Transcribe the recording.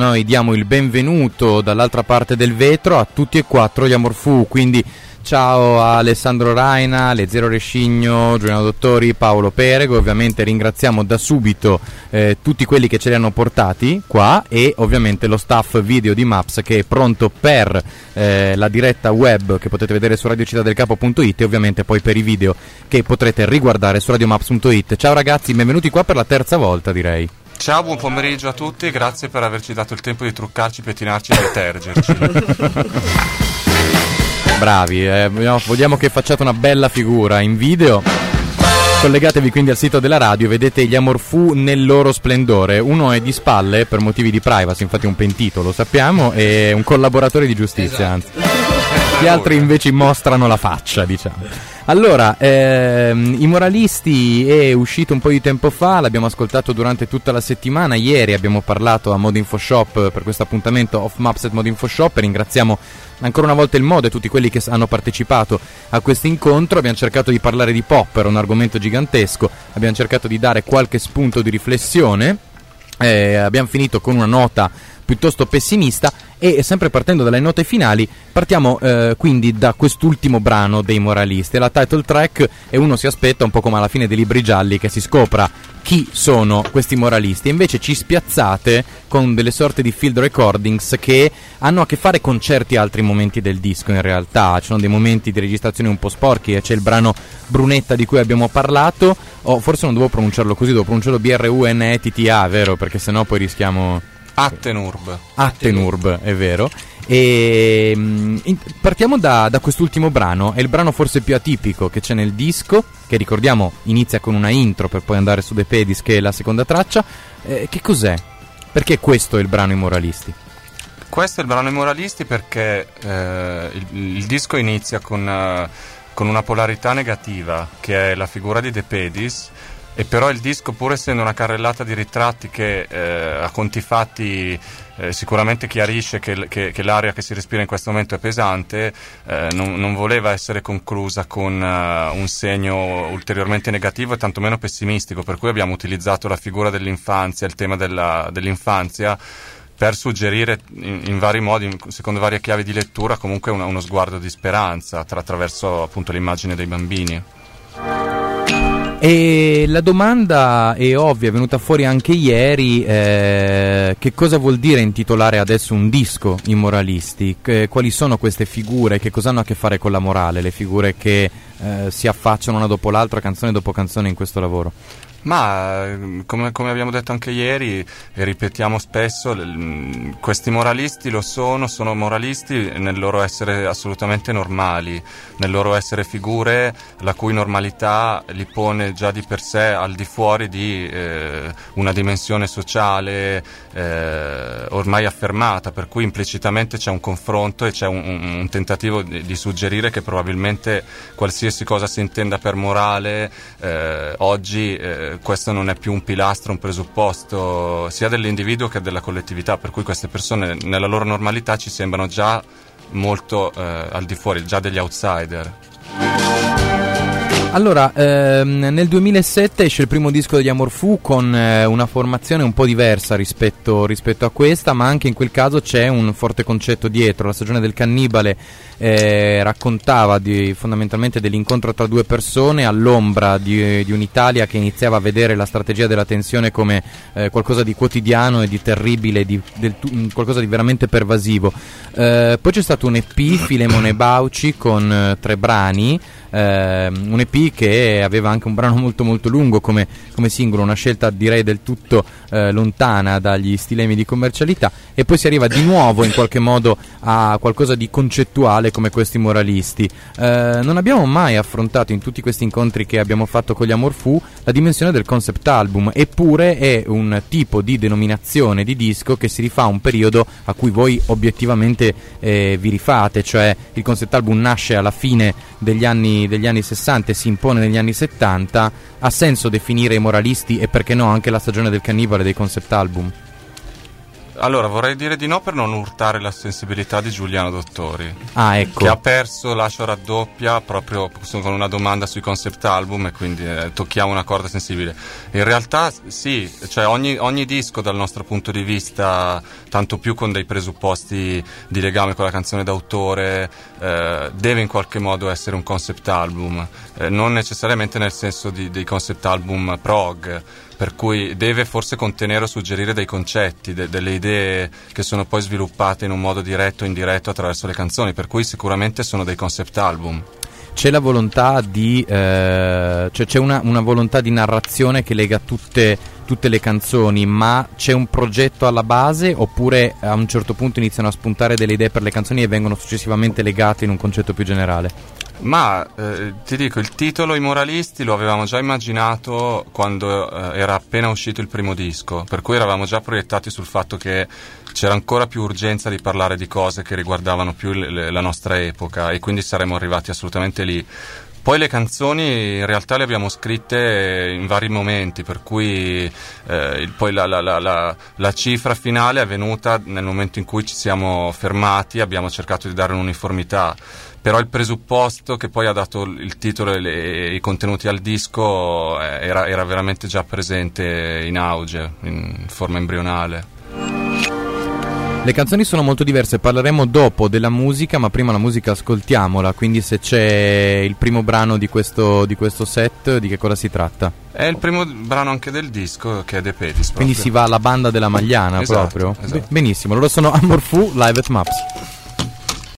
noi diamo il benvenuto dall'altra parte del vetro a tutti e quattro gli Amor Fu, quindi ciao a Alessandro Raina, Le Zero Rescigno, Giuliano Dottori, Paolo Perego. Ovviamente ringraziamo da subito tutti quelli che ce li hanno portati qua e ovviamente lo staff video di Maps che è pronto per la diretta web che potete vedere su radiocittàdelcapo.it e ovviamente poi per i video che potrete riguardare su radiomaps.it. Ciao ragazzi, benvenuti qua per la terza volta, direi. Ciao, buon pomeriggio a tutti, grazie per averci dato il tempo di truccarci, pettinarci e detergerci. Bravi, vogliamo che facciate una bella figura in video. Collegatevi quindi al sito della radio, vedete gli Amor Fu nel loro splendore. Uno è di spalle per motivi di privacy, infatti è un pentito, lo sappiamo, e un collaboratore di giustizia, anzi. Gli altri invece mostrano la faccia, diciamo. Allora, I Moralisti è uscito un po' di tempo fa, l'abbiamo ascoltato durante tutta la settimana. Ieri abbiamo parlato a Mod Info Shop per questo appuntamento Off Maps at Mod Info Shop e ringraziamo ancora una volta il Mod e tutti quelli che hanno partecipato a questo incontro. Abbiamo cercato di parlare di pop, era un argomento gigantesco, abbiamo cercato di dare qualche spunto di riflessione, abbiamo finito con una nota piuttosto pessimista e sempre partendo dalle note finali partiamo quindi da quest'ultimo brano dei Moralisti. La title track e uno si aspetta un po' come alla fine dei Libri Gialli che si scopra chi sono questi moralisti, e invece ci spiazzate con delle sorte di field recordings che hanno a che fare con certi altri momenti del disco. In realtà ci sono dei momenti di registrazione un po' sporchi e c'è il brano Brunetta di cui abbiamo parlato, forse non devo pronunciarlo così, devo pronunciarlo BRUNETTA, vero? Perché sennò poi rischiamo... Attenurb, è vero. E partiamo da quest'ultimo brano, è il brano forse più atipico che c'è nel disco, che ricordiamo inizia con una intro per poi andare su The Pedis, che è la seconda traccia. Che cos'è? Perché questo è il brano I Moralisti? Questo è il brano I Moralisti perché il disco inizia con una polarità negativa, che è la figura di The Pedis. E però il disco, pur essendo una carrellata di ritratti che a conti fatti sicuramente chiarisce che l'aria che si respira in questo momento è pesante, non voleva essere conclusa con un segno ulteriormente negativo e tantomeno pessimistico, per cui abbiamo utilizzato la figura dell'infanzia, il tema dell'infanzia, per suggerire in vari modi, secondo varie chiavi di lettura, comunque uno sguardo di speranza attraverso appunto l'immagine dei bambini. E la domanda è ovvia, è venuta fuori anche ieri, che cosa vuol dire intitolare adesso un disco I Moralisti? Quali sono queste figure? Che cosa hanno a che fare con la morale? Le figure che si affacciano una dopo l'altra, canzone dopo canzone in questo lavoro? Ma come abbiamo detto anche ieri e ripetiamo spesso, questi moralisti sono moralisti nel loro essere assolutamente normali, nel loro essere figure la cui normalità li pone già di per sé al di fuori di una dimensione sociale ormai affermata, per cui implicitamente c'è un confronto e c'è un tentativo di suggerire che probabilmente qualsiasi cosa si intenda per morale oggi questo non è più un pilastro, un presupposto sia dell'individuo che della collettività, per cui queste persone nella loro normalità ci sembrano già molto al di fuori, già degli outsider. Allora, nel 2007 esce il primo disco degli Amor Fu con una formazione un po' diversa rispetto a questa, ma anche in quel caso c'è un forte concetto dietro. La stagione del cannibale raccontava fondamentalmente dell'incontro tra due persone all'ombra di un'Italia che iniziava a vedere la strategia della tensione come qualcosa di quotidiano e di terribile, qualcosa di veramente pervasivo. Poi c'è stato un EP, Filemone Bauci, con 3 brani, un EP che aveva anche un brano molto molto lungo come singolo, una scelta direi del tutto lontana dagli stilemi di commercialità, e poi si arriva di nuovo in qualche modo a qualcosa di concettuale come questi moralisti. Non abbiamo mai affrontato in tutti questi incontri che abbiamo fatto con gli Amor Fu la dimensione del concept album, eppure è un tipo di denominazione di disco che si rifà a un periodo a cui voi obiettivamente vi rifate, cioè il concept album nasce alla fine degli anni 60 e si impone negli anni 70. Ha senso definire i moralisti e perché no anche la stagione del cannibale dei concept album? Allora, vorrei dire di no per non urtare la sensibilità di Giuliano Dottori. Ah, ecco. Che ha perso Lascio raddoppia proprio con una domanda sui concept album, e quindi tocchiamo una corda sensibile. In realtà sì, cioè ogni disco dal nostro punto di vista, tanto più con dei presupposti di legame con la canzone d'autore, deve in qualche modo essere un concept album, non necessariamente nel senso dei concept album prog, per cui deve forse contenere o suggerire dei concetti, delle idee che sono poi sviluppate in un modo diretto o indiretto attraverso le canzoni, per cui sicuramente sono dei concept album. C'è la volontà di cioè c'è una volontà di narrazione che lega tutte le canzoni, ma c'è un progetto alla base, oppure a un certo punto iniziano a spuntare delle idee per le canzoni e vengono successivamente legate in un concetto più generale? Ma ti dico, il titolo I Moralisti lo avevamo già immaginato quando era appena uscito il primo disco, per cui eravamo già proiettati sul fatto che c'era ancora più urgenza di parlare di cose che riguardavano più la nostra epoca, e quindi saremmo arrivati assolutamente lì. Poi le canzoni in realtà le abbiamo scritte in vari momenti, per cui poi la cifra finale è venuta nel momento in cui ci siamo fermati, abbiamo cercato di dare un'uniformità. Però il presupposto che poi ha dato il titolo e i contenuti al disco era veramente già presente in auge, in forma embrionale. Le canzoni sono molto diverse, parleremo dopo della musica, ma prima la musica ascoltiamola, quindi se c'è il primo brano di questo set, di che cosa si tratta? È il primo brano anche del disco, che è The Petis. Quindi si va alla banda della Magliana, esatto, proprio? Esatto. Benissimo, loro sono Amor Fu, live at Maps.